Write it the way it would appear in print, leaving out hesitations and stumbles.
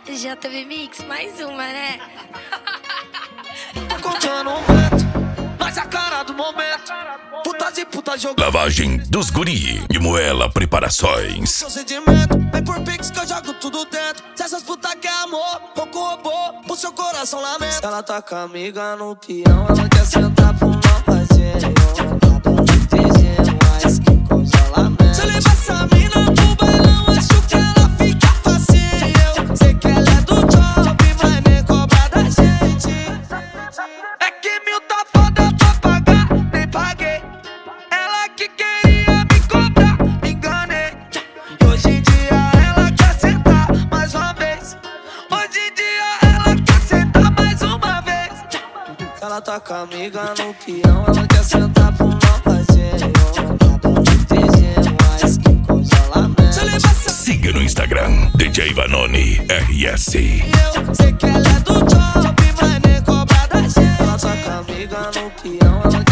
JB Mix, mais uma, né? Tô contando um vento, mas a cara do momento. Putas e putas jogando. Lavagem dos guri e Moela Preparações. Seu sedimento, vem por pix que eu jogo tudo dentro. Se essas putas quer amor, pouco robô, pro seu coração lamento. Se ela tá com a amiga no peão, ela quer sentar pro mal parceiro. Mas que congelamento. Se eu levar essa mina pro bailão, acho que ela fica facinho. Sei que ela é do job, mas nem cobra da gente. É que mil tá foda pra pagar, nem paguei. Ela que queria me cobrar, me enganei. Hoje em dia ela quer sentar mais uma vez. Hoje em dia ela quer sentar mais uma vez. Se ela tá com a amiga no peão, ela quer sentar pro mal parceiro. Mas que congelamento. Siga no Instagram, DJ Vanoni RS. Eu sei que ela é do job, mas nem cobra da gente. Ela tá com a amiga no peão, ela